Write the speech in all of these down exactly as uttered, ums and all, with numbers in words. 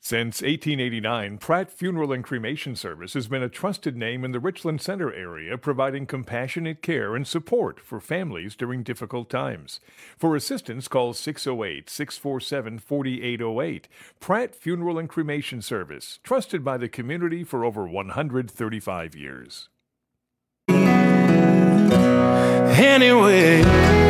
Since eighteen eighty-nine, Pratt Funeral and Cremation Service has been a trusted name in the Richland Center area, providing compassionate care and support for families during difficult times. For assistance, call six oh eight, six four seven, four eight oh eight. Pratt Funeral and Cremation Service, trusted by the community for over one hundred thirty-five years. Anyway,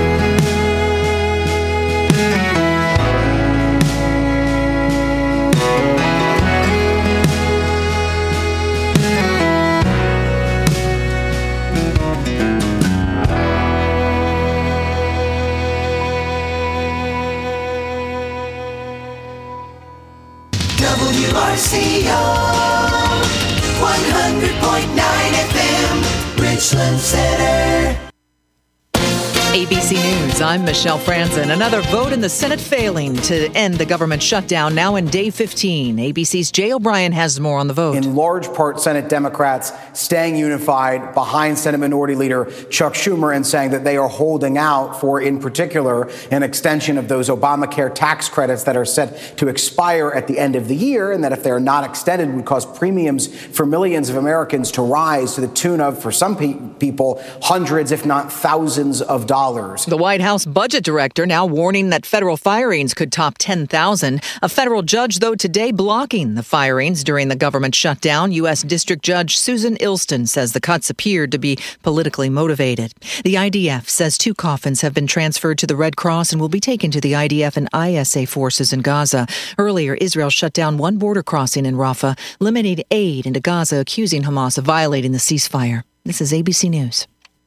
W R C O one hundred point nine F M, Richland Center. A B C News, I'm Michelle Franzen. Another vote in the Senate failing to end the government shutdown, now in day fifteen. A B C's Jay O'Brien has more on the vote. In large part, Senate Democrats staying unified behind Senate Minority Leader Chuck Schumer and saying that they are holding out for, in particular, an extension of those Obamacare tax credits that are set to expire at the end of the year, and that if they are not extended would cause premiums for millions of Americans to rise to the tune of, for some pe- people, hundreds, if not thousands of dollars. The White House budget director now warning that federal firings could top ten thousand. A federal judge, though, today blocking the firings during the government shutdown. U S. District Judge Susan Ilston says the cuts appeared to be politically motivated. The I D F says two coffins have been transferred to the Red Cross and will be taken to the I D F and I S A forces in Gaza. Earlier, Israel shut down one border crossing in Rafah, limiting aid into Gaza, accusing Hamas of violating the ceasefire. This is A B C News.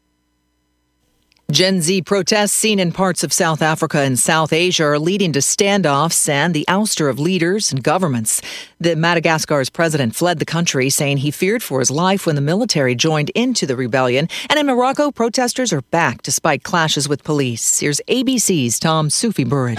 Gen Z protests seen in parts of South Africa and South Asia are leading to standoffs and the ouster of leaders and governments. The Madagascar's president fled the country, saying he feared for his life when the military joined into the rebellion. And in Morocco, protesters are back despite clashes with police. Here's A B C's Tom Sufi Burridge.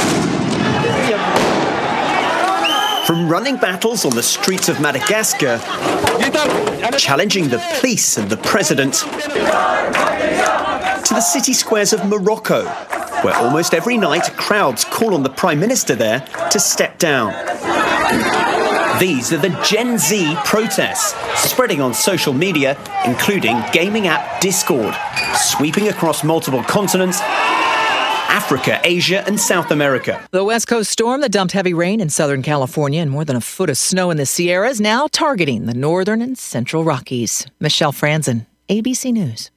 From running battles on the streets of Madagascar, challenging the police and the president, to the city squares of Morocco, where almost every night crowds call on the Prime Minister there to step down. These are the Gen Z protests, spreading on social media, including gaming app Discord, sweeping across multiple continents, Africa, Asia, and South America. The West Coast storm that dumped heavy rain in Southern California and more than a foot of snow in the Sierras now targeting the Northern and Central Rockies. Michelle Franzen, A B C News.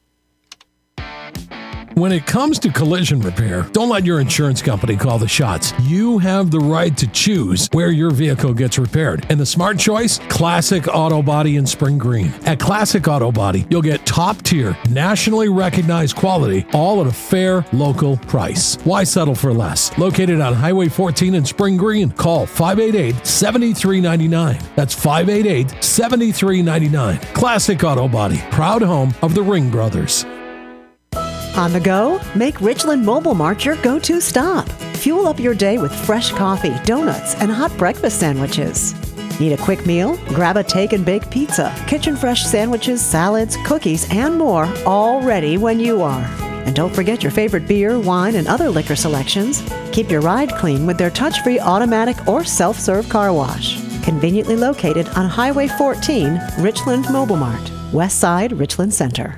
When it comes to collision repair, don't let your insurance company call the shots. You have the right to choose where your vehicle gets repaired. And the smart choice? Classic Auto Body in Spring Green. At Classic Auto Body, you'll get top-tier, nationally recognized quality, all at a fair, local price. Why settle for less? Located on Highway fourteen in Spring Green. Call five eight eight, seven three nine nine. That's five eight eight, seven three nine nine. Classic Auto Body, proud home of the Ring Brothers. On the go? Make Richland Mobile Mart your go-to stop. Fuel up your day with fresh coffee, donuts, and hot breakfast sandwiches. Need a quick meal? Grab a take and bake pizza, kitchen fresh sandwiches, salads, cookies, and more, all ready when you are. And don't forget your favorite beer, wine, and other liquor selections. Keep your ride clean with their touch-free automatic or self-serve car wash. Conveniently located on Highway fourteen, Richland Mobile Mart, West Side, Richland Center.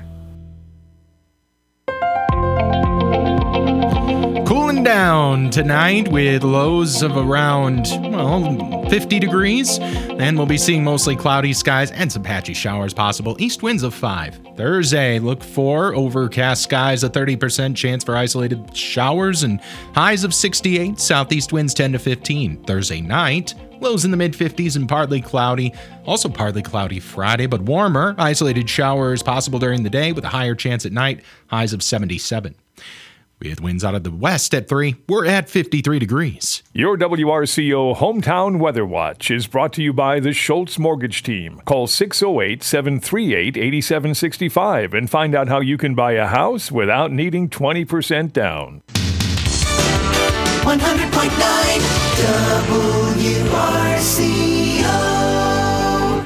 Cooling down tonight with lows of around, well, fifty degrees. Then we'll be seeing mostly cloudy skies and some patchy showers possible. East winds of five. Thursday, look for overcast skies, a thirty percent chance for isolated showers, and highs of sixty-eight. Southeast winds ten to fifteen. Thursday night, lows in the mid-fifties and partly cloudy. Also partly cloudy Friday, but warmer. Isolated showers possible during the day with a higher chance at night. Highs of seventy-seven. With winds out of the west at three, we're at fifty-three degrees. Your W R C O Hometown Weather Watch is brought to you by the Schultz Mortgage Team. Call six oh eight, seven three eight, eight seven six five and find out how you can buy a house without needing twenty percent down. one hundred point nine W R C O.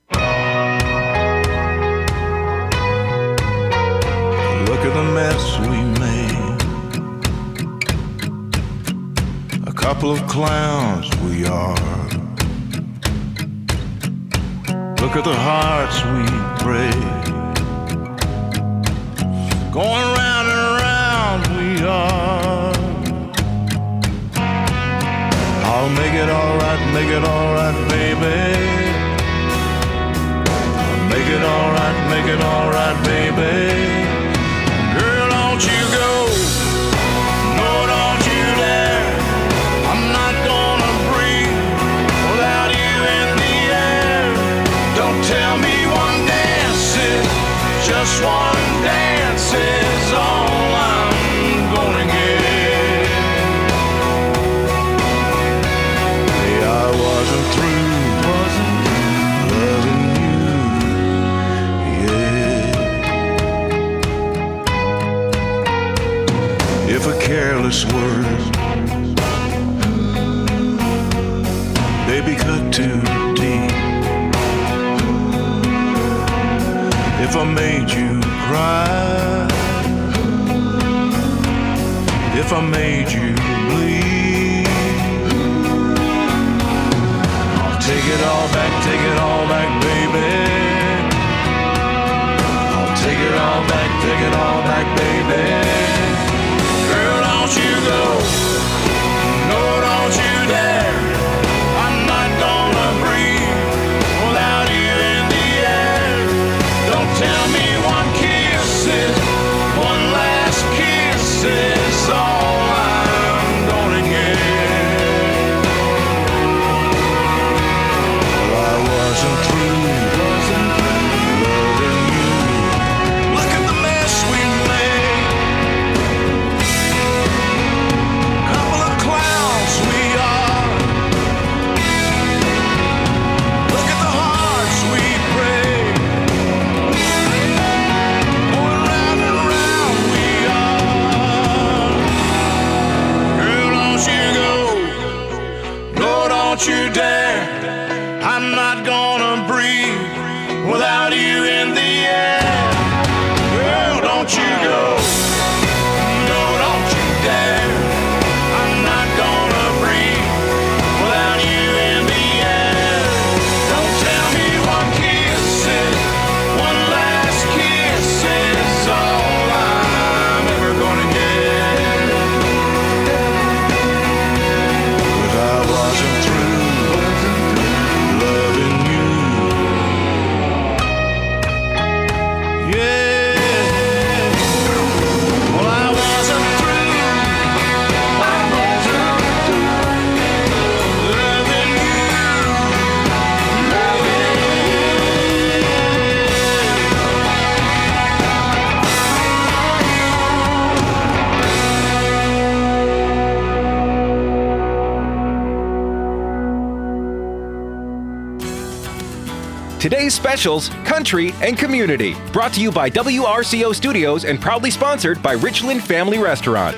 Look at the mess we made. A couple of clowns we are. Look at the hearts we break. Going round and round we are. I'll make it alright, make it alright, baby. I'll make it alright, make it alright, baby. Girl, don't you go. No, don't you dare. I'm not gonna breathe without you in the air. Don't tell me one dance is just one dance is all I'm gonna get. Hey, I wasn't through, wasn't loving you, yeah. If a careless word, baby, cut too deep. If I made you cry, if I made you bleed, I'll take it all back, take it all back, baby. I'll take it all back, take it all back, baby. Girl, don't you go, no, don't you dare. I'm not gonna breathe without you in the air. Don't tell me one kiss is, one last kiss is all I'm gonna get. Well, I wasn't through, wasn't loving you. Look at the mess we made. Couple of clowns we are. Look at the hearts we break. Going round and round we are. Girl, don't you go. No, don't you dare. I'm not gonna breathe without you in the air. Girl, don't you go. No, don't you dare. I'm not gonna breathe without you in the air. Don't tell me one kiss is, one last kiss is all I'm ever gonna get. 'Cause I wasn't through loving you. Yeah. Well, I wasn't through. I wasn't through loving you. Today's specials, country and community. Brought to you by W R C O Studios and proudly sponsored by Richland Family Restaurant.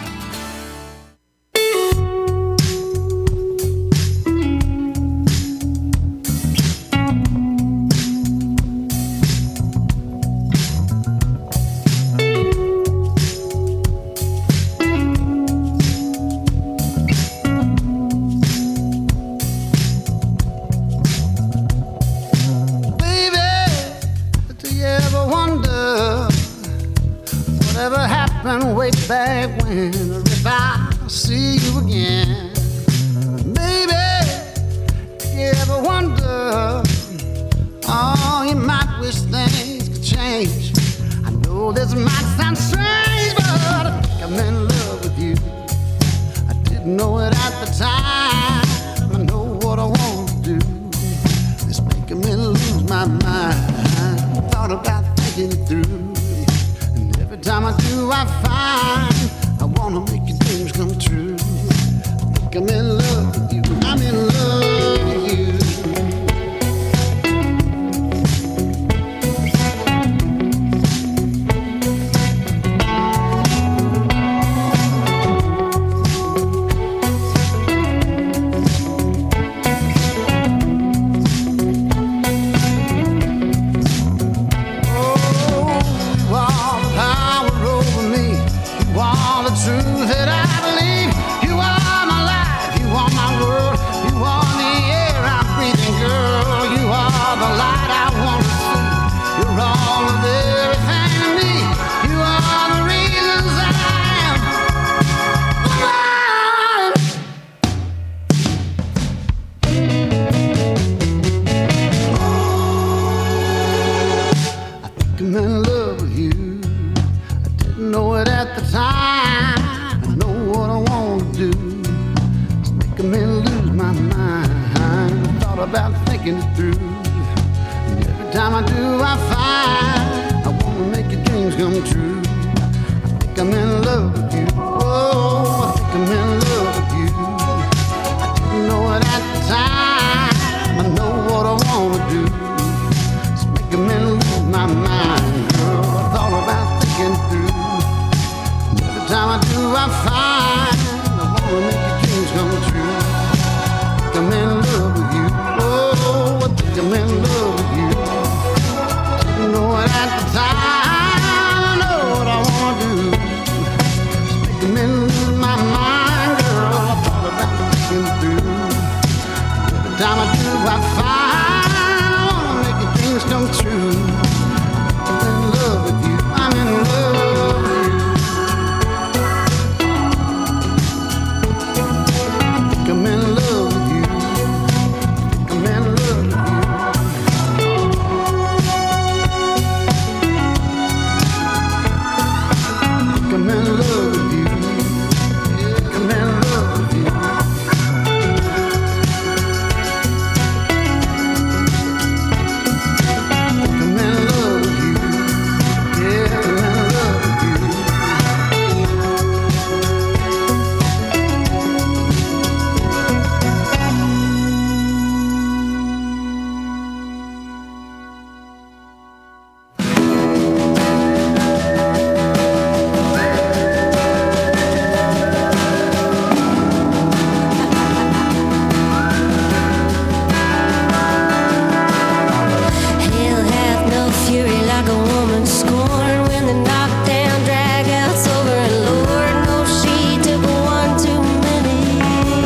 Do you ever wonder whatever happened way back when? Or if I see you again, baby, do you ever wonder? Oh, you might wish things could change. I know this might sound strange, but I think I'm in love with you. I didn't know it at the time. I know what I want to do. It's making me lose my mind. Thought about thinking it through, and every time I do, I find I wanna make your dreams come true. I think I'm in love with you. I'm in love with you. about thinking it through. And every time I do, I find I wanna make your dreams come true. I think I'm in love with you. Oh, I think I'm in love with you. I didn't know it at the time. I know what I wanna do. It's making me lose my mind, girl. I thought about thinking it through. And every time I do, I find I wanna make your dreams come true. I think I'm in love with you. Oh, I think I'm in love with you. Didn't know it at the time. I know what I wanna do. It's making me lose my mind, girl. I thought about thinking it through. Every time I do, I find I wanna make your dreams come true. I'm in love with you. I'm in love with you. I'm in love with you. I'm in love with you. I'm in love with you. I'm in love with you. I'm in love with you. Yeah, I'm in love with you. Hell hath no fury like a woman scorned when the knockdown dragouts over, and Lord knows she took one too many.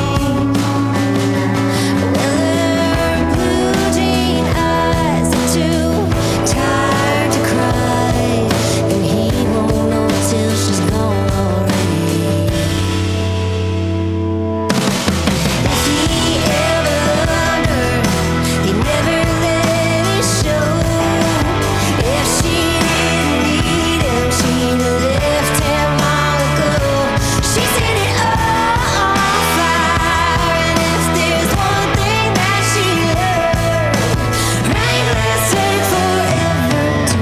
Well, her blue jean eyes are too tired to cry, and he won't know till she's gone already. If he ever loved her, he never let it show. If she didn't need him, she'd have left him long ago. She set it all on fire, and if there's one thing that she learned, rainless take forever to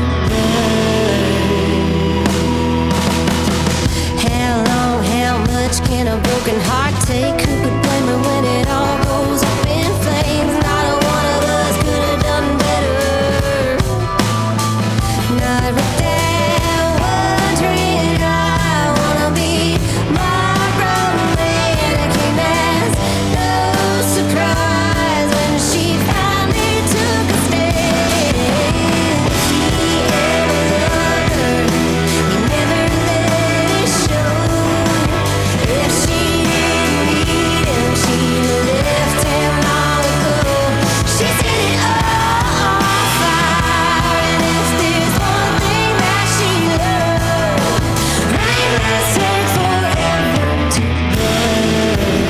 burn. How long, how much can a broken heart take? Who could blame her when it all goes up in flames? Not a one of us could have done better. Not without wondering, I wanna be Marlboro Man. It came as no surprise when she finally took a stand. If he ever loved her, he never let it show. If she didn't need him, she'd have left him long ago. She set it all on fire, and if there's one thing that she loved, rainless take forever to burn.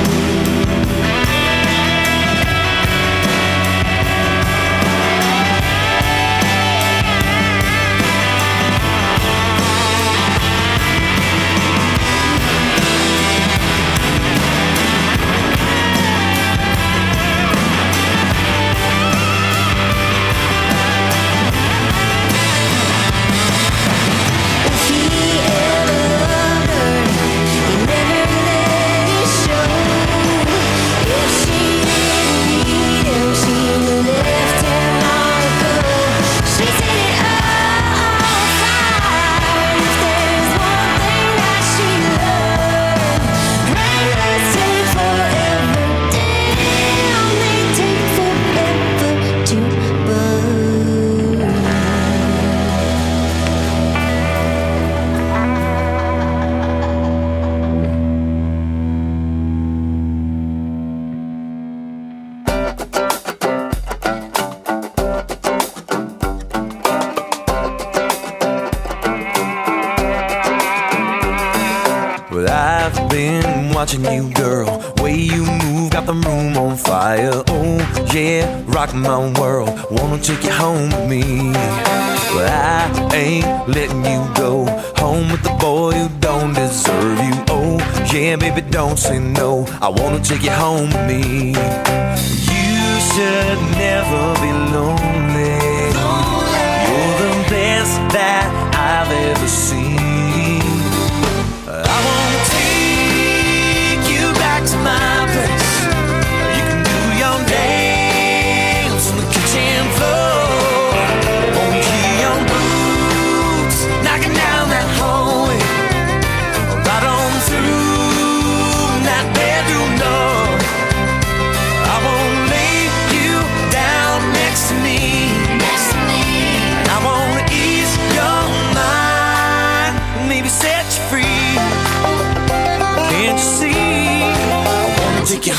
If he ever loved her, he never let it show. If she didn't need him, she'd have left him long ago. She set it all on fire, and if there's one thing that she learned, rainless take forever. Damn, they take forever to burn. Well, I've been watching you, girl. Way you move, got the room on fire. Oh, yeah, rock my world. Wanna take you home with me. Well, I ain't letting you go home with the boy who don't deserve you. Oh, yeah, baby, don't say no. I wanna take you home with me. You should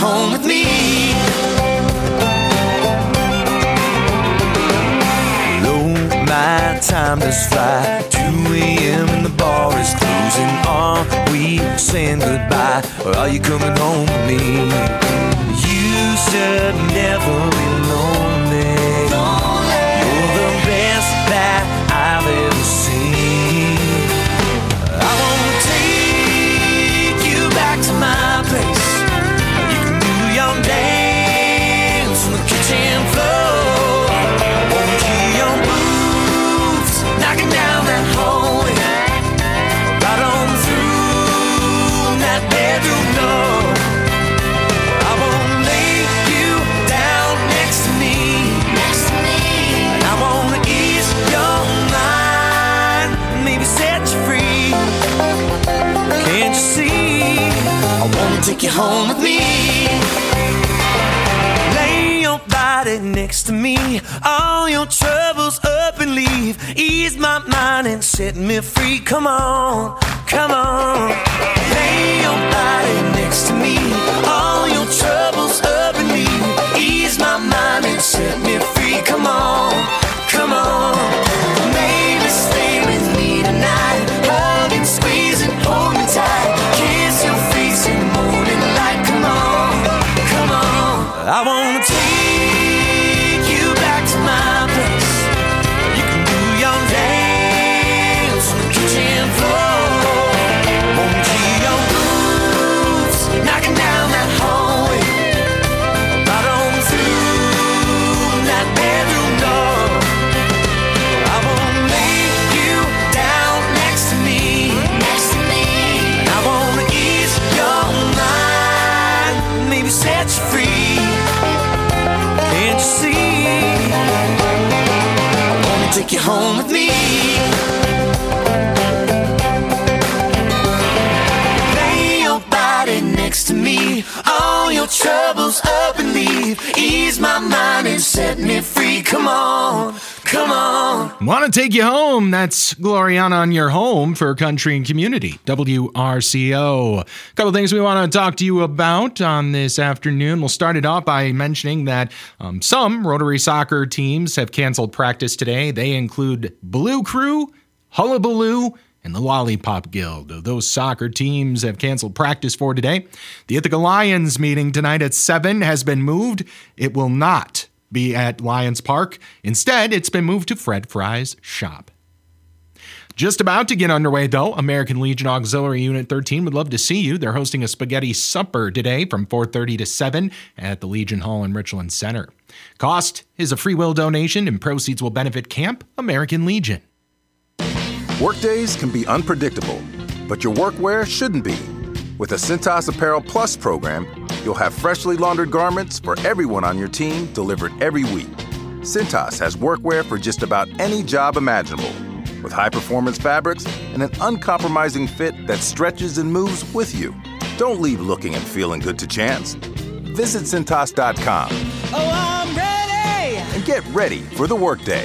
home with me. Low, my time does fly. two a.m. and the bar is closing. Are we saying goodbye, or are you coming home with me? You should never be lonely. You're the best that I've ever seen. I wanna take you back to my place. You can do your dance on the kitchen floor. I wanna hear your boots knocking down that hallway, right on through that bedroom door. I wanna lay you down next to me, next to me, and I wanna ease your mind, maybe set you free. Can't you see? I wanna take you home with me. Lay your body next to me, all your troubles up and leave. Ease my mind and set me free. Come on, come on. Lay your body next to me, all your troubles up and leave. Ease my mind and set me free. Come on, come on. Maybe stay with me tonight. Hug and squeeze and hold me tight. Kiss your face in the morning light. Come on, come on. I wanna take you back to my place. You can do your dance on the kitchen floor. Won't hear your boots knocking down that hallway, right on through that bedroom door. I wanna lay you down next to me, next to me, and I wanna ease your mind, maybe set you free. Can't you see? I wanna take you home with me. Lay your body next to me, all your troubles up and leave. Ease my mind and set me free. Come on, come on. Want to take you home? That's Gloriana on your home for Country and Community, W R C O. A couple things we want to talk to you about on this afternoon. We'll start it off by mentioning that um, some Rotary soccer teams have canceled practice today. They include Blue Crew, Hullabaloo, and the Lollipop Guild. Those soccer teams have canceled practice for today. The Ithaca Lions meeting tonight at seven has been moved. It will not be at Lions Park. Instead, it's been moved to Fred Fry's shop. Just about to get underway, though. American Legion Auxiliary Unit thirteen would love to see you. They're hosting a spaghetti supper today from four thirty to seven at the Legion Hall in Richland Center. Cost is a free will donation, and proceeds will benefit Camp American Legion. Workdays can be unpredictable, but your workwear shouldn't be. With the Cintas Apparel Plus program, you'll have freshly laundered garments for everyone on your team delivered every week. Cintas has workwear for just about any job imaginable, with high-performance fabrics and an uncompromising fit that stretches and moves with you. Don't leave looking and feeling good to chance. Visit Cintas dot com. Oh, I'm ready! And get ready for the workday.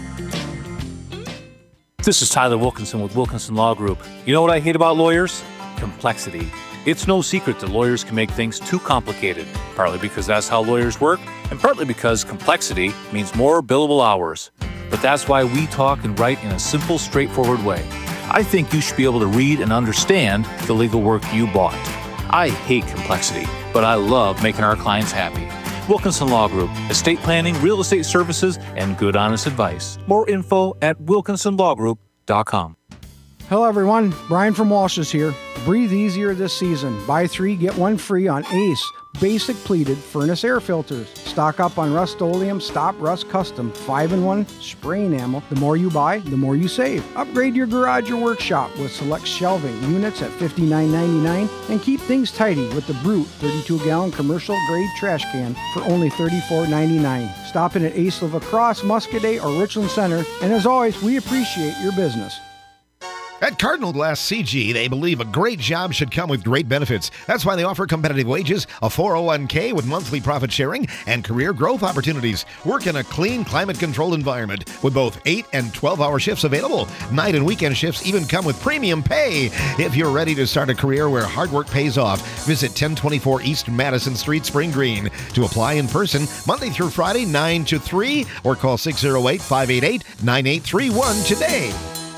This is Tyler Wilkinson with Wilkinson Law Group. You know what I hate about lawyers? Complexity. It's no secret that lawyers can make things too complicated, partly because that's how lawyers work, and partly because complexity means more billable hours. But that's why we talk and write in a simple, straightforward way. I think you should be able to read and understand the legal work you bought. I hate complexity, but I love making our clients happy. Wilkinson Law Group, estate planning, real estate services, and good honest advice. More info at wilkinson law group dot com. Hello everyone, Brian from Walsh's here. Breathe easier this season. Buy three, get one free on Ace Basic Pleated Furnace Air Filters. Stock up on Rust-Oleum Stop Rust Custom five in one spray enamel. The more you buy, the more you save. Upgrade your garage or workshop with select shelving units at fifty-nine ninety-nine and keep things tidy with the Brute thirty-two gallon commercial grade trash can for only thirty-four ninety-nine. Stop in at Ace Lacrosse, Muscadet, or Richland Center, and as always, we appreciate your business. At Cardinal Glass C G, they believe a great job should come with great benefits. That's why they offer competitive wages, a four oh one k with monthly profit sharing, and career growth opportunities. Work in a clean, climate-controlled environment with both eight and twelve-hour shifts available. Night and weekend shifts even come with premium pay. If you're ready to start a career where hard work pays off, visit ten twenty-four East Madison Street, Spring Green. To apply in person, Monday through Friday, nine to three, or call six oh eight, five eight eight, nine eight three one today.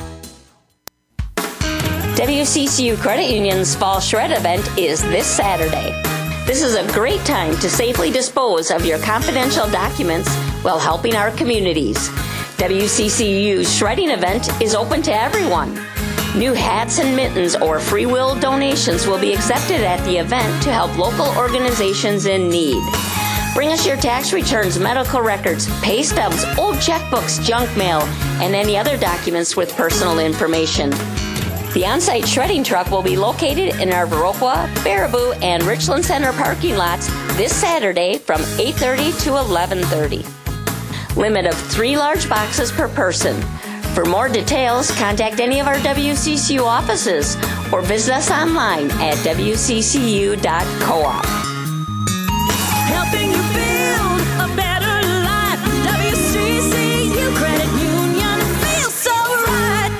W C C U Credit Union's Fall Shred event is this Saturday. This is a great time to safely dispose of your confidential documents while helping our communities. W C C U's shredding event is open to everyone. New hats and mittens or free will donations will be accepted at the event to help local organizations in need. Bring us your tax returns, medical records, pay stubs, old checkbooks, junk mail, and any other documents with personal information. The on-site shredding truck will be located in our Viroqua, Baraboo, and Richland Center parking lots this Saturday from eight thirty to eleven thirty. Limit of three large boxes per person. For more details, contact any of our W C C U offices or visit us online at w c c u dot coop. Helping you build a better life. W C C U Credit Union feels so right.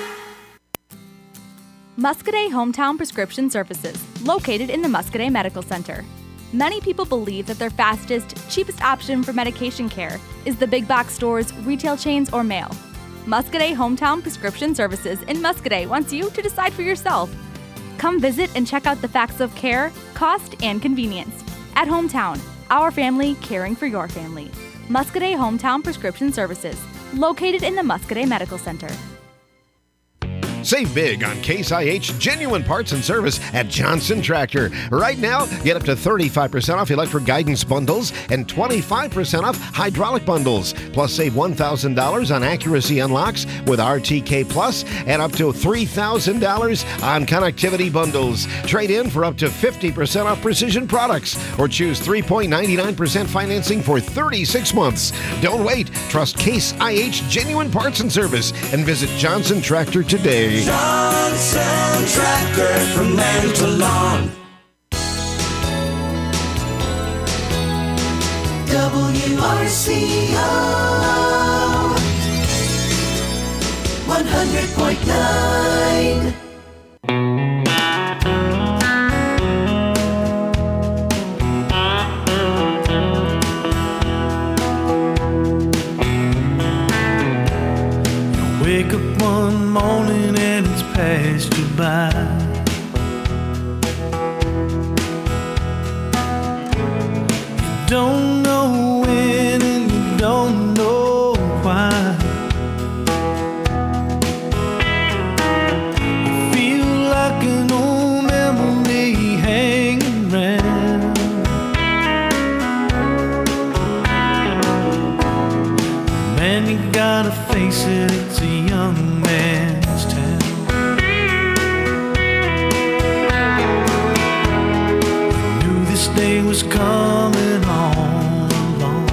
Muscadet Hometown Prescription Services, located in the Muscadet Medical Center. Many people believe that their fastest, cheapest option for medication care is the big box stores, retail chains, or mail. Muscadet Hometown Prescription Services in Muscadet wants you to decide for yourself. Come visit and check out the facts of care, cost, and convenience. At Hometown, our family caring for your family. Muscadet Hometown Prescription Services, located in the Muscadet Medical Center. Save big on Case I H genuine parts and service at Johnson Tractor. Right now, get up to thirty-five percent off electric guidance bundles and twenty-five percent off hydraulic bundles. Plus, save one thousand dollars on accuracy unlocks with R T K Plus and up to three thousand dollars on connectivity bundles. Trade in for up to fifty percent off precision products or choose three point nine nine percent financing for thirty-six months. Don't wait. Trust Case I H genuine parts and service and visit Johnson Tractor today. Johnson Tractor from land to lawn. W R C O one hundred point nine. Wake up one morning and it's passed you by. You don't know when and you don't know why. You feel like an old memory hanging around. Man, you gotta face it, it's a young man's town. You knew this day was coming all along.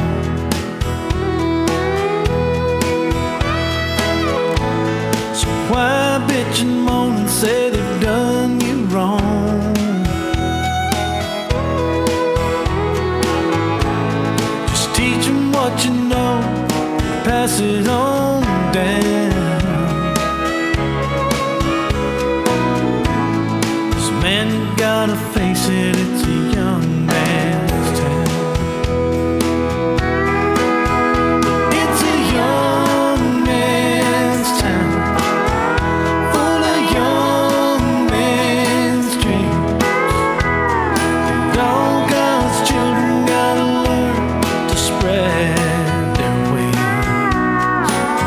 So why bitch and moan and say they've done you wrong? Just teach them what you know, pass it on down. 'Cause man, you gotta face it, it's a young man's town. It's a young man's town, full of young man's dreams. And all God's children gotta learn to spread their wings.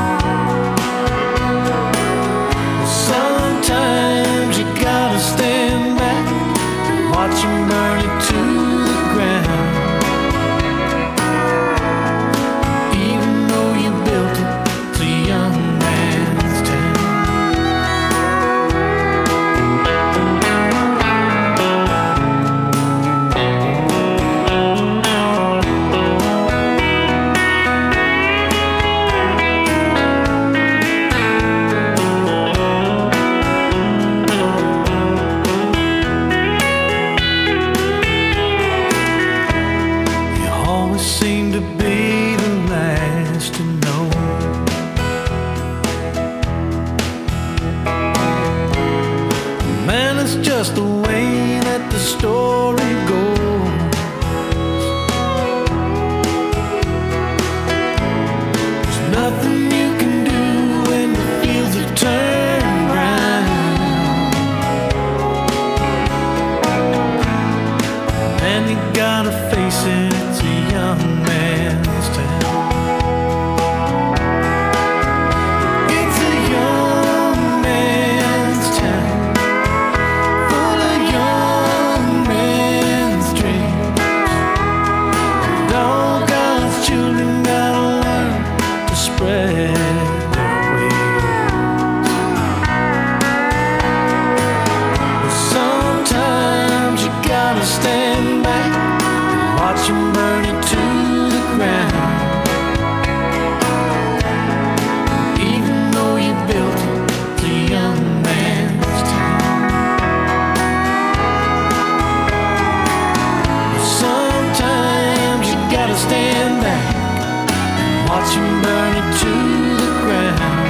watch him burn it to the ground.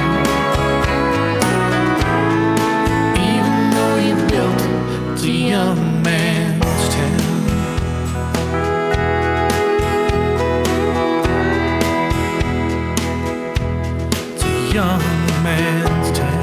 Even though you built it, it's a young man's town. It's a young man's town.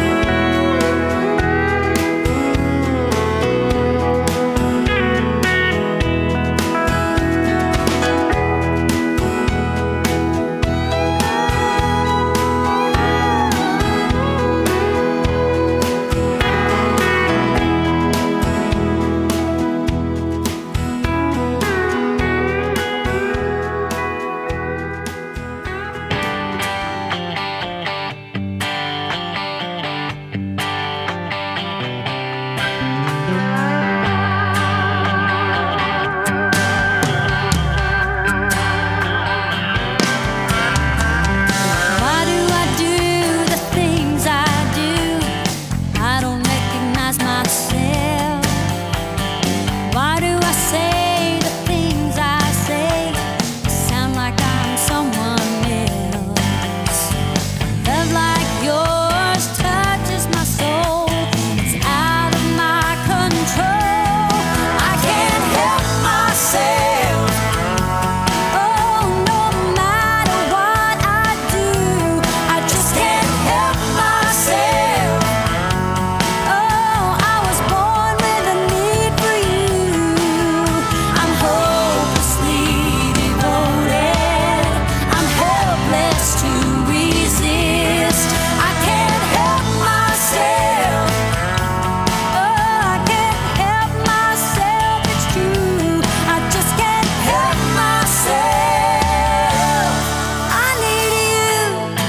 Why do I do the things I do? I don't recognize myself. Why do I say the things I say? I sound like I'm someone else. Love like yours touches my soul. It's out of my control. I can't help myself. Oh, no matter what I do, I just can't help myself. Oh, I was born with a need for you. I'm hopelessly devoted. I'm helpless to resist. I can't help myself. Oh, I can't help myself. It's true. I just can't help myself. I need you.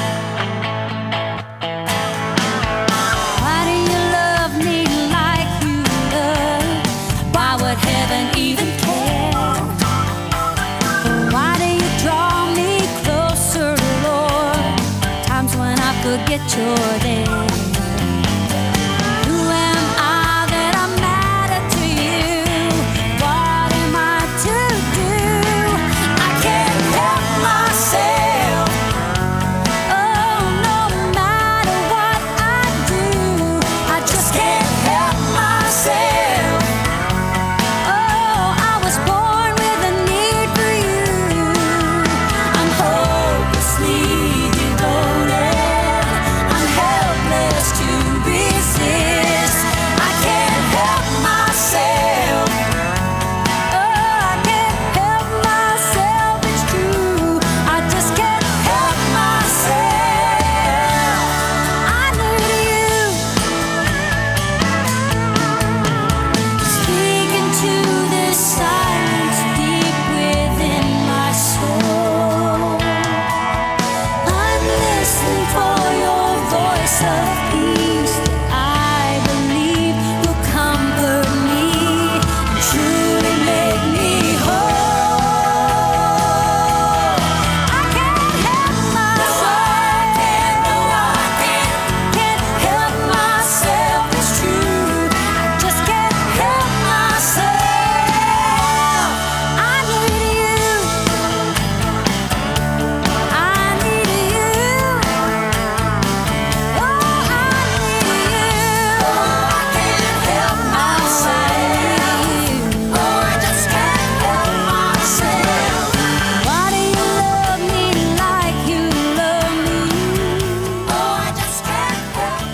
Why do you love me like you love? Why would heaven even care? Why do you draw me closer, Lord? Times when I forget you're there. Who am I that I matter to you? What am I to do? I can't help myself. Oh, no matter what I do, I just can't help myself. Oh, I was born with a need for you. I'm hopelessly devoted. I'm helpless to resist. I can't help myself. Oh, I can't help myself. It's true. I just can't help myself. I need you. Speak into this silence deep within my soul. I'm listening for your voice of peace that I believe will comfort me and truly make me whole. I can't help myself. No, I can't, can't help myself. It's true. I just can't help myself. I need you. I need you. Oh, I need you. Oh, I can't help myself. Oh, I just can't help myself. Why do you love me like you love me? Oh, I just can't help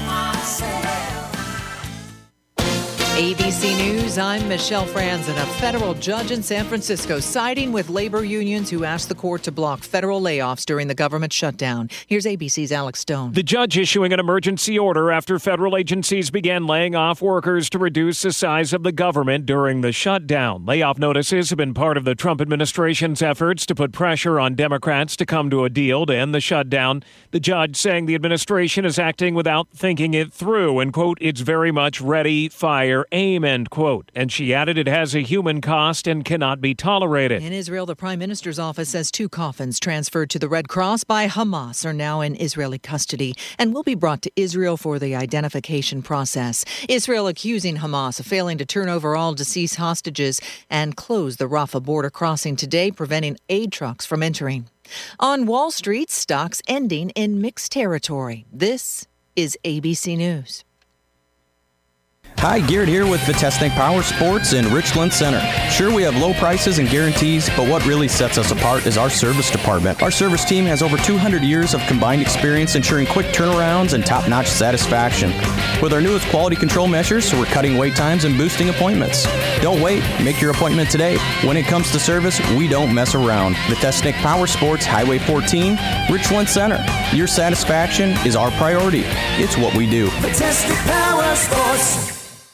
myself. A B C News, I'm Michelle Franzen. A federal judge in San Francisco siding with labor unions who asked the court to block federal layoffs during the government shutdown. Here's A B C's Alex Stone. The judge issuing an emergency order after federal agencies began laying off workers to reduce the size of the government during the shutdown. Layoff notices have been part of the Trump administration's efforts to put pressure on Democrats to come to a deal to end the shutdown. The judge saying the administration is acting without thinking it through and, quote, it's very much ready, fire, aim, end quote. And she added it has a human cost and cannot be tolerated. In Israel, the prime minister's office says two coffins transferred to the Red Cross by Hamas are now in Israeli custody and will be brought to Israel for the identification process. Israel accusing Hamas of failing to turn over all deceased hostages and close the Rafah border crossing today, preventing aid trucks from entering. On Wall Street, stocks ending in mixed territory. This is A B C News. Hi, Garrett here with Vitesnik Power Sports in Richland Center. Sure, we have low prices and guarantees, but what really sets us apart is our service department. Our service team has over two hundred years of combined experience ensuring quick turnarounds and top-notch satisfaction. With our newest quality control measures, we're cutting wait times and boosting appointments. Don't wait. Make your appointment today. When it comes to service, we don't mess around. Vitesnik Power Sports, Highway fourteen, Richland Center. Your satisfaction is our priority. It's what we do. Vitesnik Power Sports.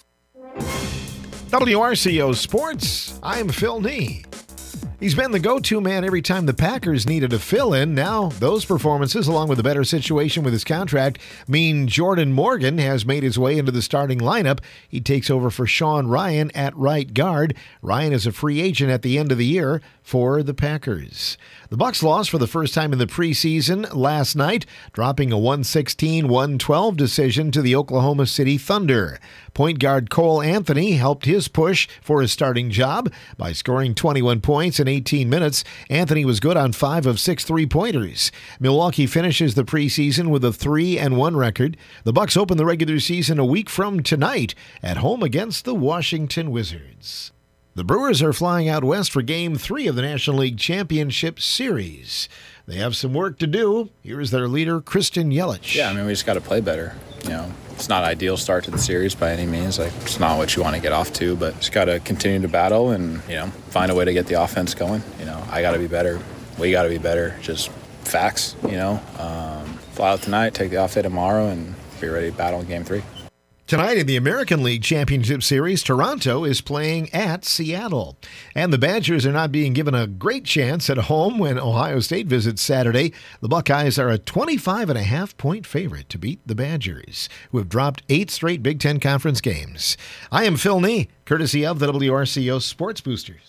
W R C O Sports, I'm Phil Nee. He's been the go-to man every time the Packers needed a fill-in. Now, those performances, along with a better situation with his contract, mean Jordan Morgan has made his way into the starting lineup. He takes over for Sean Ryan at right guard. Ryan is a free agent at the end of the year for the Packers. The Bucs lost for the first time in the preseason last night, dropping a one sixteen one twelve decision to the Oklahoma City Thunder. Point guard Cole Anthony helped his push for his starting job by scoring twenty-one points in eighteen minutes. Anthony was good on five of six three-pointers. Milwaukee finishes the preseason with a three and one record. The Bucs open the regular season a week from tonight at home against the Washington Wizards. The Brewers are flying out west for Game three of the National League Championship Series. They have some work to do. Here is their leader, Christian Yelich. Yeah, I mean, we just got to play better. You know, it's not an ideal start to the series by any means. Like, it's not what you want to get off to, but just got to continue to battle and, you know, find a way to get the offense going. You know, I got to be better. We got to be better. Just facts, you know. Um, fly out tonight, take the off day tomorrow, and be ready to battle in Game three. Tonight in the American League Championship Series, Toronto is playing at Seattle. And the Badgers are not being given a great chance at home when Ohio State visits Saturday. The Buckeyes are a twenty-five and a half point favorite to beat the Badgers, who have dropped eight straight Big Ten Conference games. I am Phil Nee, courtesy of the W R C O Sports Boosters.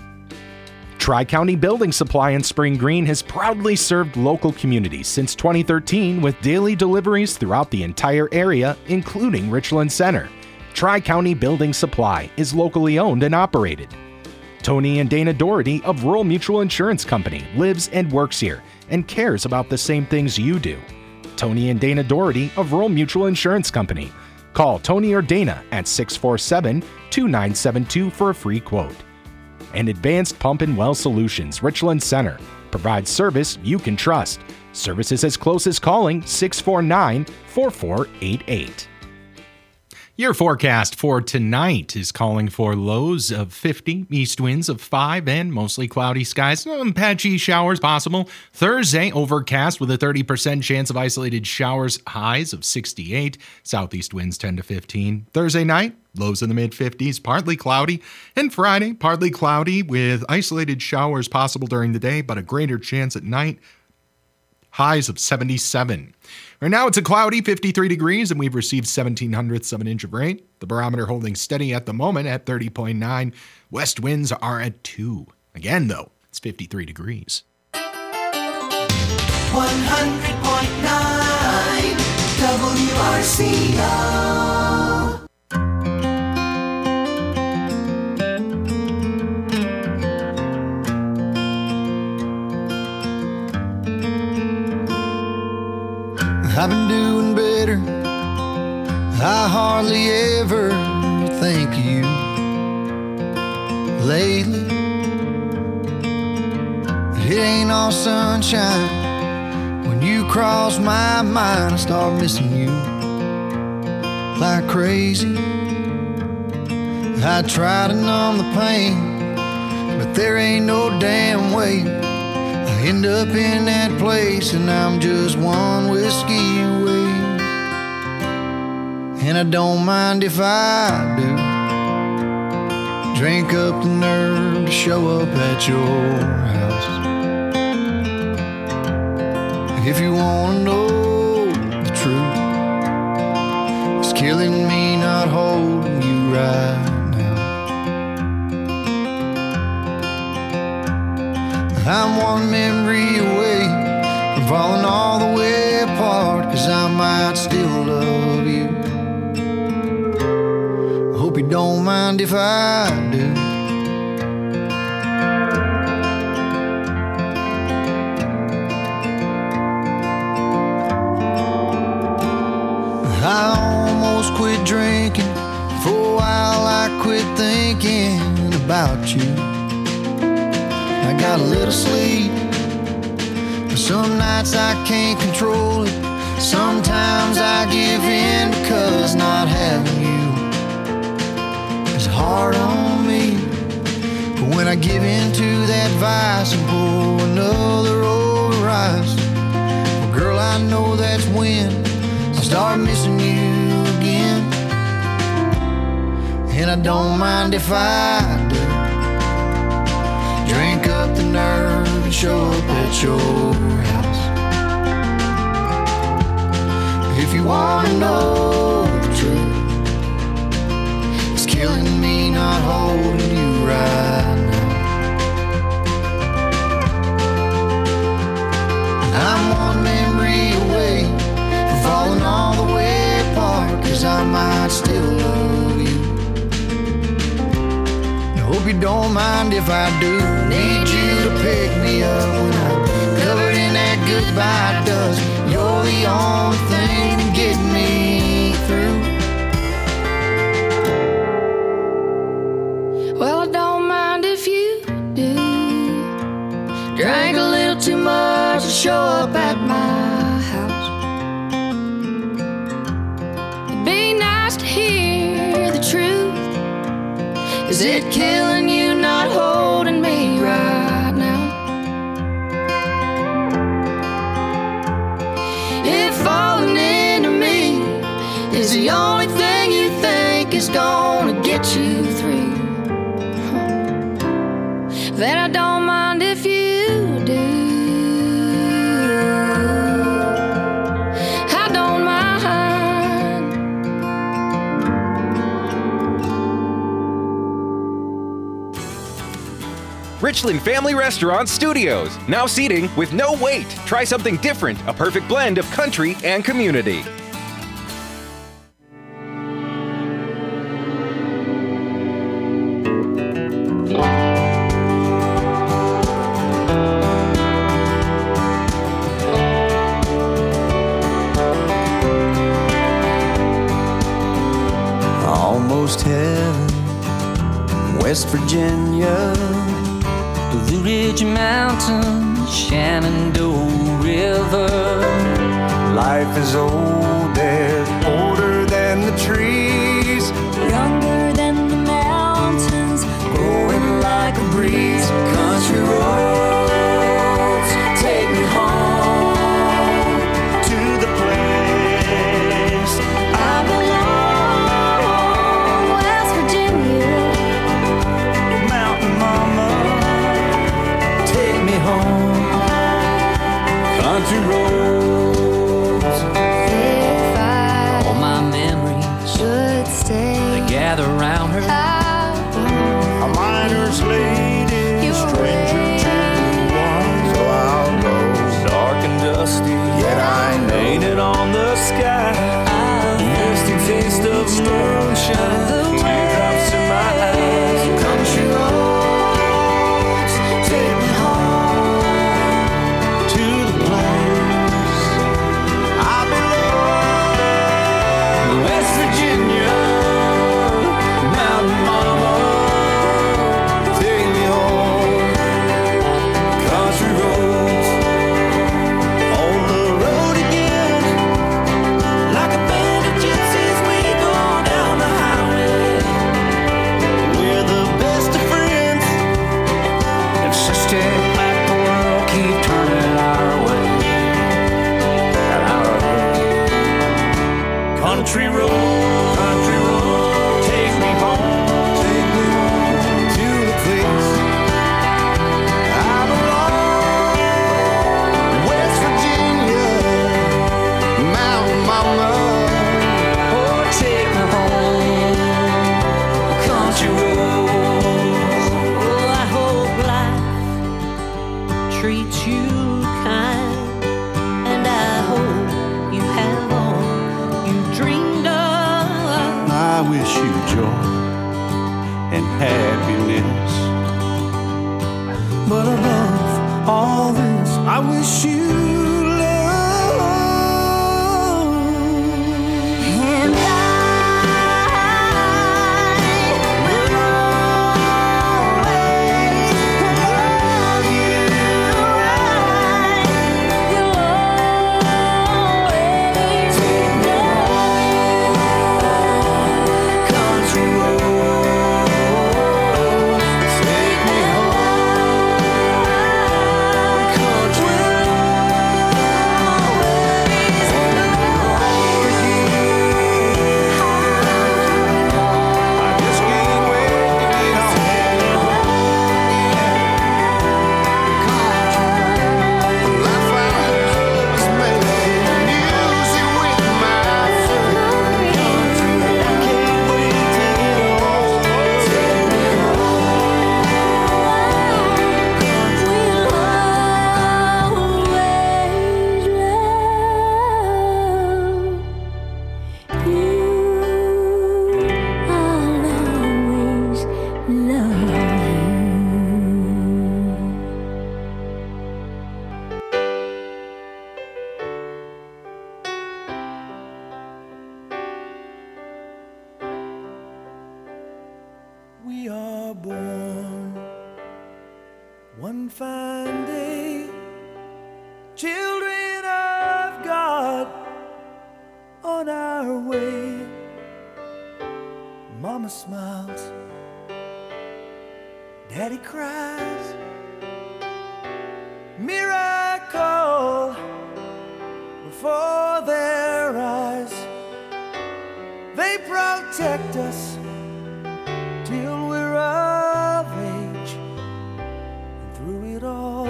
Tri-County Building Supply in Spring Green has proudly served local communities since twenty thirteen with daily deliveries throughout the entire area, including Richland Center. Tri-County Building Supply is locally owned and operated. Tony and Dana Doherty of Rural Mutual Insurance Company lives and works here and cares about the same things you do. Tony and Dana Doherty of Rural Mutual Insurance Company. Call Tony or Dana at six four seven, two nine seven two for a free quote. And Advanced Pump and Well Solutions, Richland Center, provides service you can trust. Services as close as calling six four nine, four four eight eight. Your forecast for tonight is calling for lows of fifty, east winds of five, and mostly cloudy skies. Some patchy showers possible. Thursday, overcast with a thirty percent chance of isolated showers, highs of sixty-eight. Southeast winds ten to fifteen. Thursday night, lows in the mid-fifties, partly cloudy. And Friday, partly cloudy with isolated showers possible during the day, but a greater chance at night. Highs of seventy-seven. Right now it's a cloudy fifty-three degrees and we've received seventeen hundredths of an inch of rain. The barometer holding steady at the moment at thirty point nine. West winds are at two. Again though, it's fifty-three degrees. one hundred point nine W R C O. I've been doing better. I hardly ever think of you lately. It ain't all sunshine. When you cross my mind, I start missing you like crazy. I try to numb the pain, but there ain't no damn way. I end up in that place and I'm just one whiskey away. And I don't mind if I do. Drink up the nerve to show up at your house. If you wanna know the truth, it's killing me not holding you right now. I'm one memory away from falling all the way apart, 'cause I might still love you. Hope you don't mind if I do. to drinking. For a while I quit thinking about you. I got a little sleep, but some nights I can't control it. Sometimes I give in because not having you is hard on me. But when I give in to that vice and pour another over ice, well, girl, I know that's when I start missing you again. And I don't mind if I do drink up the nerve and show up at your house. If you wanna know the truth, it's killing me not holding you right now. I'm one memory away from falling all the way apart, 'cause I might still love you. I hope you don't mind if I do. Need you to pick me up when I'm covered in that goodbye dust. You're the only thing to get me through. Well, I don't mind if you do. Drank a little too much to show up at my house. It'd be nice to hear the truth. Is it killing you not holding me right now? If falling into me is the only thing you think is gonna get you through, then I don't mind if you do. I don't mind. Richland Family Restaurant Studios. Now seating with no wait. Try something different. A perfect blend of country and community. Almost heaven, West Virginia, Blue Ridge Mountains, Shenandoah River. Life is old there, older than the trees, Younger than the mountains, blowing like a breeze. Country roads take me home to the place I belong. West Virginia, Mountain Mama, take me home. Country roads. if I All my memories, should stay, they gather round her. A miner's lady, stranger to the one. So I'll go, dark and dusty, yet I know, painted on the sky, misty taste of moonshine, teardrops in my eyes. Country roads take me home to the place I belong. West Virginia, Mountain Mama, take me home. Country roads, on the road again, like a band of gypsies we go down the highway. We're the best of friends, and just like the world keep turning our way, and our way. Country road, country road, take me home, take me home to the place I belong. West Virginia, Mountain Mama, oh, take me home. Country roads. oh, I hope life treats you kind, and I hope you have all you dreamed of. I wish you joy and happiness, but above all this, I wish you love. and I her way. Mama smiles, Daddy cries. Miracle before their eyes. They protect us till we're of age. And through it all,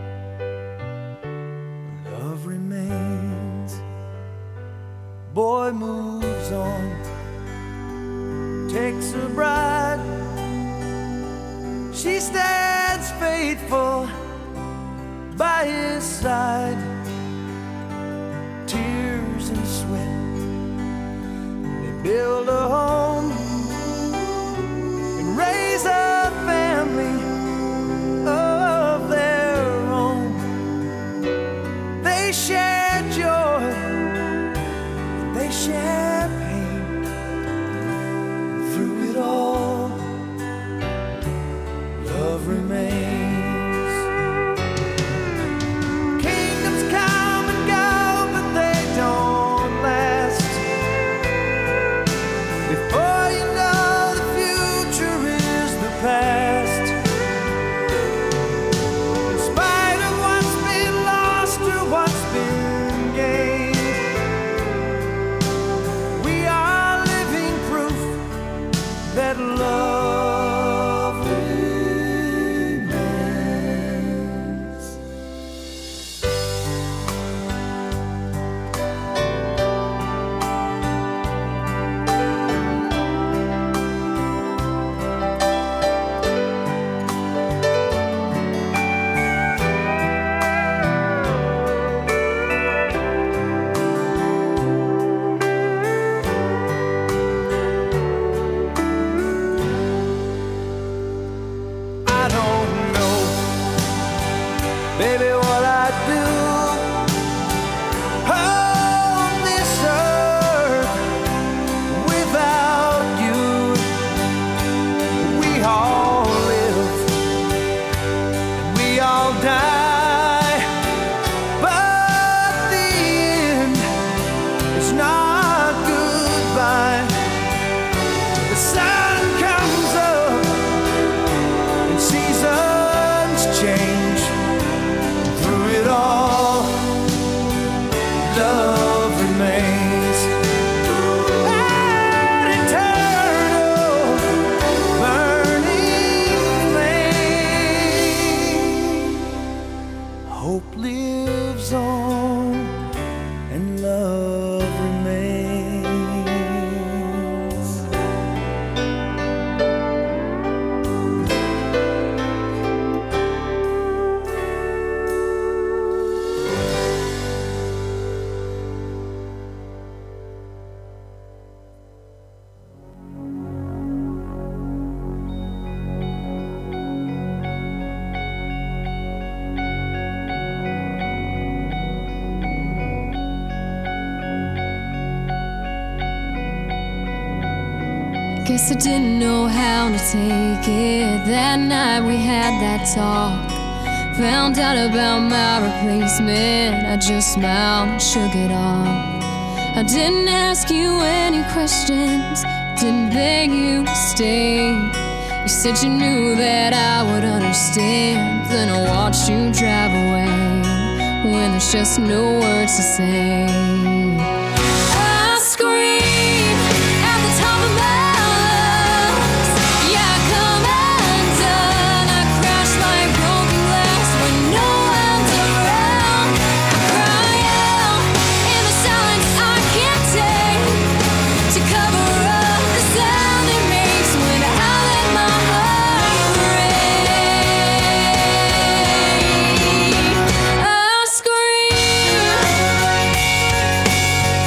love remains. Boy moves on, takes a bride. She stands faithful by his side. Tears and sweat, they build a home and raise a family of their own. They share joy, they share pain. Through it all, love remains. Kingdoms come and go, but they don't last. Before you know, the future is the past. In spite of what's been lost or what's been gained, we are living proof that love remains. I don't know, baby, what I'd do on this earth without you. We all live and we all die, but the end is not goodbye. The sun comes up and seasons change. Through it all, love remains. An eternal burning flame. Hope lives on and love remains. Guess I didn't know how to take it. That night we had that talk. Found out about my replacement. I just smiled and shook it off. I didn't ask you any questions, didn't beg you to stay. You said you knew that I would understand. Then I watched you drive away when there's just no words to say. I scream at the top of my lungs. Yeah, I come undone. I crash like broken glass when no one's around. I cry out in the silence I can't take to cover up the sound it makes when I let my heart break. I scream.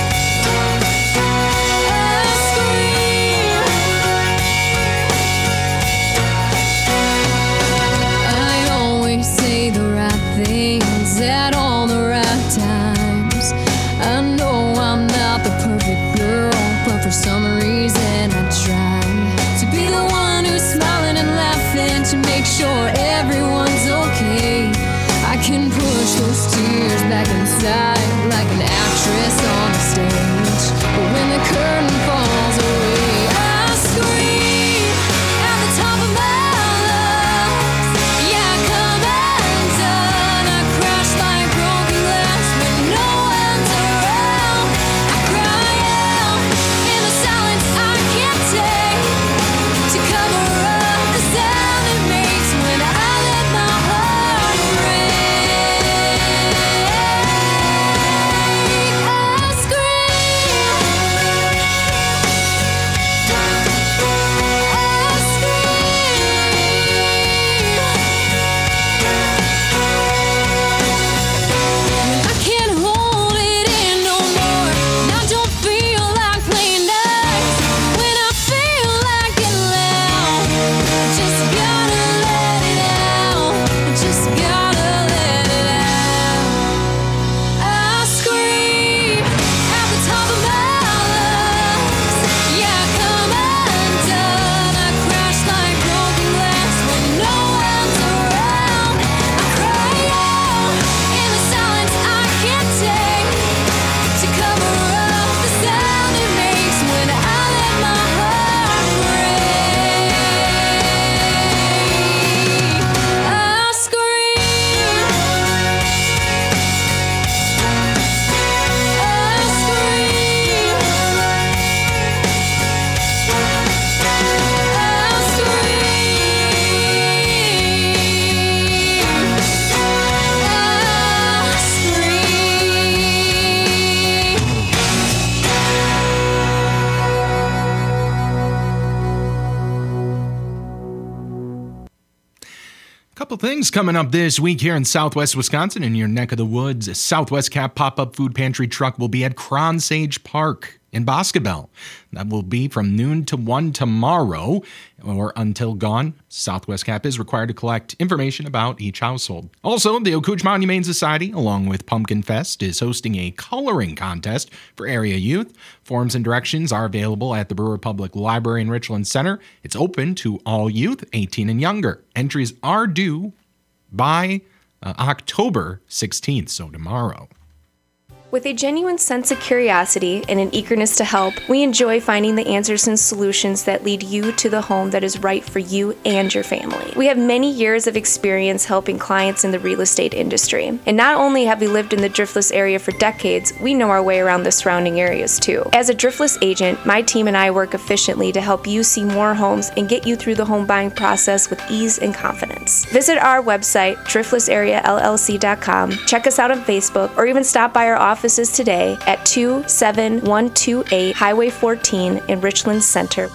things coming up this week here in Southwest Wisconsin in your neck of the woods. A Southwest Cap pop-up food pantry truck will be at Kronsage Park in Boscobel. That will be from noon to one tomorrow or until gone. Southwest Cap is required to collect information about each household. Also, the Okoochmont Humane Society, along with Pumpkin Fest, is hosting a coloring contest for area youth. Forms and directions are available at the Brewer Public Library in Richland Center. It's open to all youth, eighteen and younger. Entries are due by uh, October sixteenth, so tomorrow. With a genuine sense of curiosity and an eagerness to help, we enjoy finding the answers and solutions that lead you to the home that is right for you and your family. We have many years of experience helping clients in the real estate industry. And not only have we lived in the Driftless area for decades, we know our way around the surrounding areas too. As a Driftless agent, my team and I work efficiently to help you see more homes and get you through the home buying process with ease and confidence. Visit our website, driftless area L L C dot com, check us out on Facebook, or even stop by our office today at two seven one two eight Highway fourteen in Richland Center.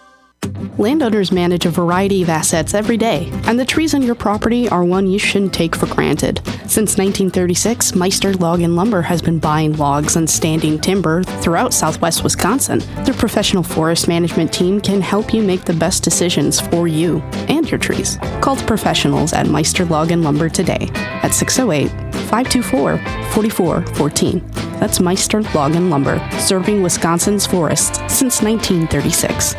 Landowners manage a variety of assets every day, and the trees on your property are one you shouldn't take for granted. Since nineteen thirty-six, Meister Log and Lumber has been buying logs and standing timber throughout southwest Wisconsin. Their professional forest management team can help you make the best decisions for you and your trees. Call the professionals at Meister Log and Lumber today at six oh eight, five two four, four four one four. That's Meister Log and Lumber, serving Wisconsin's forests since nineteen thirty-six.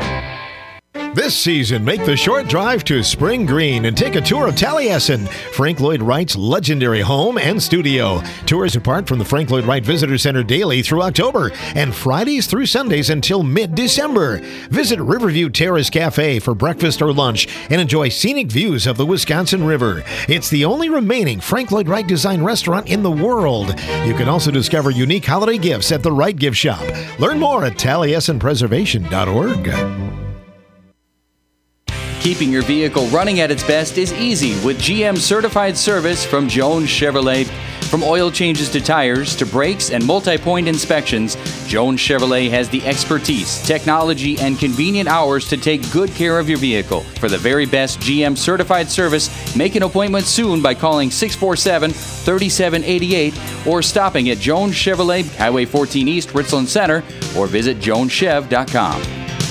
This season, make the short drive to Spring Green and take a tour of Taliesin, Frank Lloyd Wright's legendary home and studio. Tours depart from the Frank Lloyd Wright Visitor Center daily through October and Fridays through Sundays until mid-December. Visit Riverview Terrace Cafe for breakfast or lunch and enjoy scenic views of the Wisconsin River. It's the only remaining Frank Lloyd Wright design restaurant in the world. You can also discover unique holiday gifts at the Wright Gift Shop. Learn more at taliesin preservation dot org. Keeping your vehicle running at its best is easy with G M certified service from Jones Chevrolet. From oil changes to tires to brakes and multi-point inspections, Jones Chevrolet has the expertise, technology, and convenient hours to take good care of your vehicle. For the very best G M certified service, make an appointment soon by calling six four seven, three seven eight eight or stopping at Jones Chevrolet, Highway fourteen East, Richland Center, or visit jones chev dot com.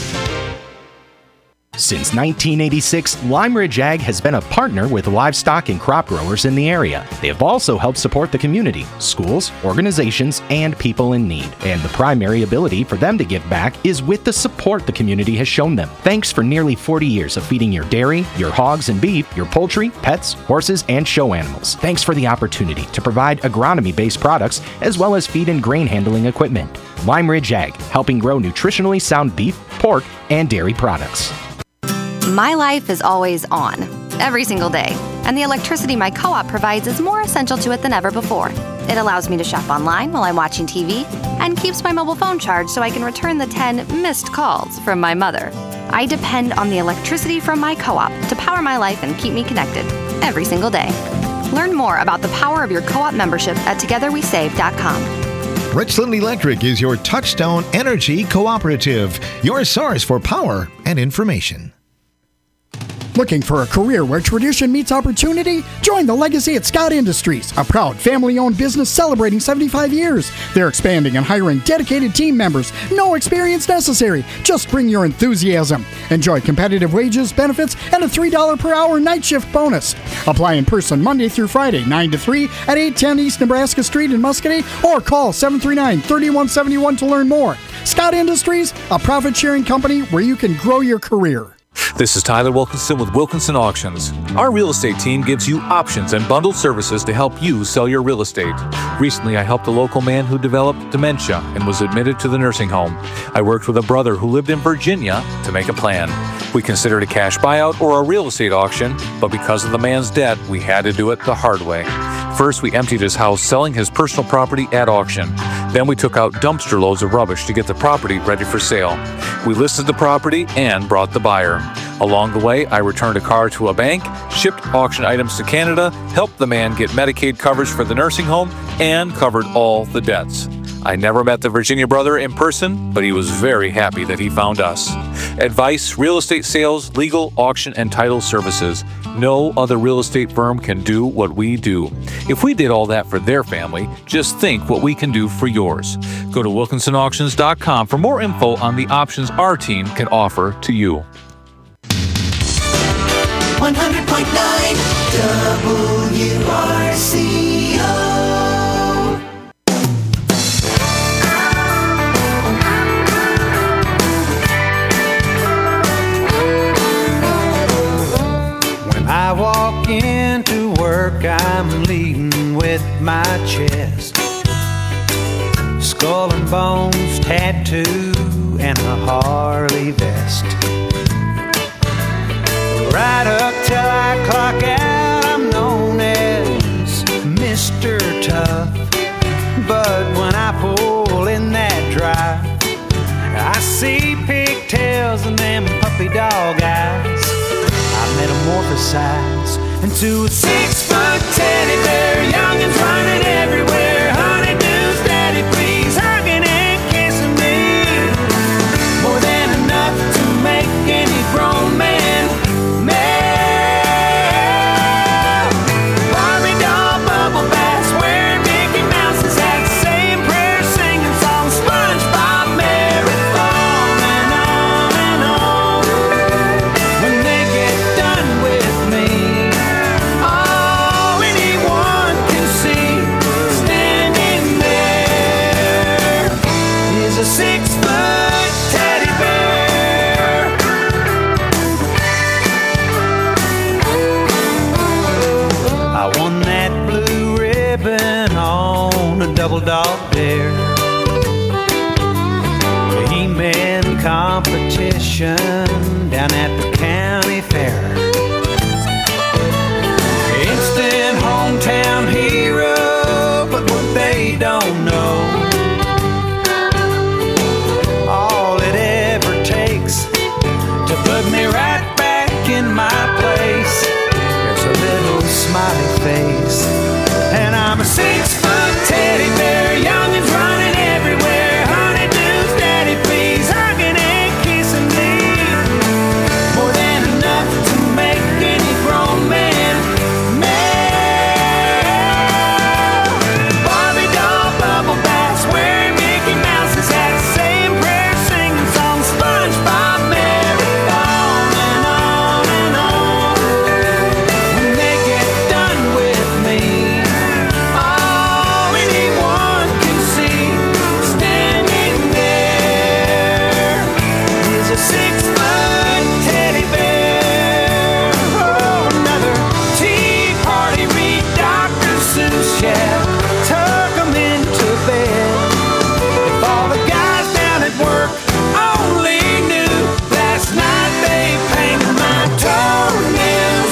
Since nineteen eighty-six, Lime Ridge Ag has been a partner with livestock and crop growers in the area. They have also helped support the community, schools, organizations, and people in need. And the primary ability for them to give back is with the support the community has shown them. Thanks for nearly forty years of feeding your dairy, your hogs and beef, your poultry, pets, horses, and show animals. Thanks for the opportunity to provide agronomy-based products as well as feed and grain handling equipment. Lime Ridge Ag, helping grow nutritionally sound beef, pork, and dairy products. My life is always on, every single day, and the electricity my co-op provides is more essential to it than ever before. It allows me to shop online while I'm watching T V and keeps my mobile phone charged so I can return the ten missed calls from my mother. I depend on the electricity from my co-op to power my life and keep me connected every single day. Learn more about the power of your co-op membership at together we save dot com. Richland Electric is your touchstone energy cooperative, your source for power and information. Looking for a career where tradition meets opportunity? Join the Legacy at Scott Industries, a proud family-owned business celebrating seventy-five years. They're expanding and hiring dedicated team members. No experience necessary. Just bring your enthusiasm. Enjoy competitive wages, benefits, and a three dollars per hour night shift bonus. Apply in person Monday through Friday, nine to three at eight ten East Nebraska Street in Muscatine, or call seven three nine, three one seven one to learn more. Scott Industries, a profit-sharing company where you can grow your career. This is Tyler Wilkinson with Wilkinson Auctions. Our real estate team gives you options and bundled services to help you sell your real estate. Recently, I helped a local man who developed dementia and was admitted to the nursing home. I worked with a brother who lived in Virginia to make a plan. We considered a cash buyout or a real estate auction, but because of the man's debt, we had to do it the hard way. First, we emptied his house, selling his personal property at auction. Then we took out dumpster loads of rubbish to get the property ready for sale. We listed the property and brought the buyer. Along the way, I returned a car to a bank, shipped auction items to Canada, helped the man get Medicaid coverage for the nursing home, and covered all the debts. I never met the Virginia brother in person, but he was very happy that he found us. Advice, real estate sales, legal, auction, and title services. No other real estate firm can do what we do. If we did all that for their family, just think what we can do for yours. Go to wilkinson auctions dot com for more info on the options our team can offer to you. one hundred point nine W R C O. When I walk into work, I'm leading with my chest. Skull and bones tattoo and a Harley vest. Right up till I clock out, I'm known as Mister Tough. But when I pull in that drive, I see pigtails and them puppy dog eyes. I metamorphosize into a six-foot teddy bear, youngins running everywhere. Honeydews, daddy, please, hugging and kissing me. More than enough to make any grown man mad. Barbie doll, bubble baths, wearing Mickey Mouse's hats, saying prayers, singing songs, SpongeBob marathon, and on and on. When they get done with me, all anyone can see standing there is a six-foot teddy bear. I won that blue ribbon on a double dog dare. The He-Man competition down at the county fair. Instant hometown hero, but what they don't know, all it ever takes to put me right back in my place, there's a little smiley face. And I'm a six-foot teddy bear, youngins running everywhere. Honeydews, daddy, please, hugging and kissing me. More than enough to make any grown man mad. Barbie doll, bubble baths, wearing Mickey Mouse's hats, saying prayers, singing songs, SpongeBob marathon, and on and on. When they get done with me, all anyone can see standing there is a six-foot teddy bear. Oh, another tea party, read Doctor Seuss, yeah, tuck 'em into bed. If all the guys down at work only knew, last night they painted my toenails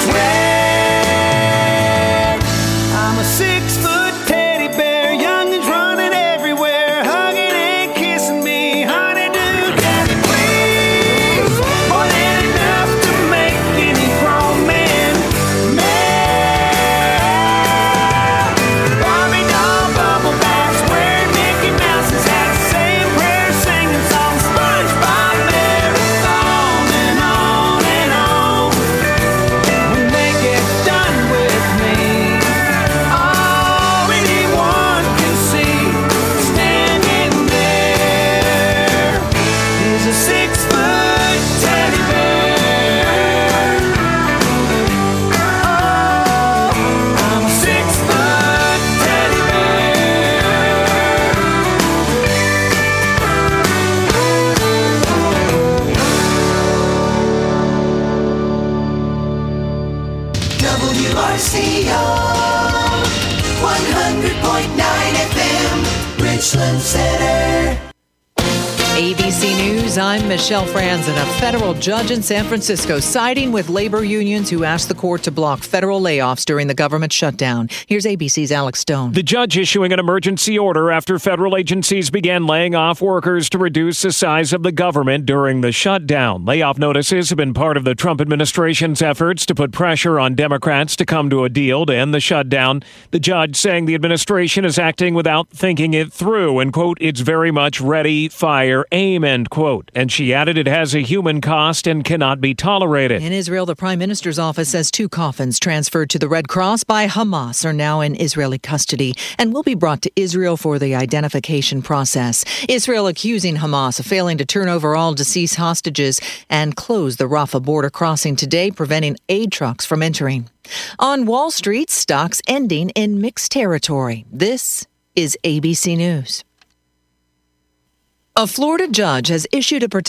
red. I'm a six-foot teddy bear, youngins running everywhere, hugging and kissing me. Honeydew, daddy, please, more than enough to make any grown man mad. Barbie doll, bubble baths, wearing Mickey Mouse's hats, saying prayers, singing songs, SpongeBob marathon, and on and on. When they get done with me, all anyone can see standing there is a six-foot teddy bear. Oh, I'm a six-foot teddy W R C O one hundred point nine F M, Richland Center. A B C News, I'm Michelle Franzen. A federal judge in San Francisco siding with labor unions who asked the court to block federal layoffs during the government shutdown. Here's A B C's Alex Stone. The judge issuing an emergency order after federal agencies began laying off workers to reduce the size of the government during the shutdown. Layoff notices have been part of the Trump administration's efforts to put pressure on Democrats to come to a deal to end the shutdown. The judge saying the administration is acting without thinking it through and, quote, it's very much ready, fire, aim, end quote. out, and she added it has a human cost and cannot be tolerated. In Israel, the Prime Minister's office says two coffins transferred to the Red Cross by Hamas are now in Israeli custody and will be brought to Israel for the identification process. Israel accusing Hamas of failing to turn over all deceased hostages and close the Rafah border crossing today, preventing aid trucks from entering. On Wall Street, stocks ending in mixed territory. This is A B C News. A Florida judge has issued a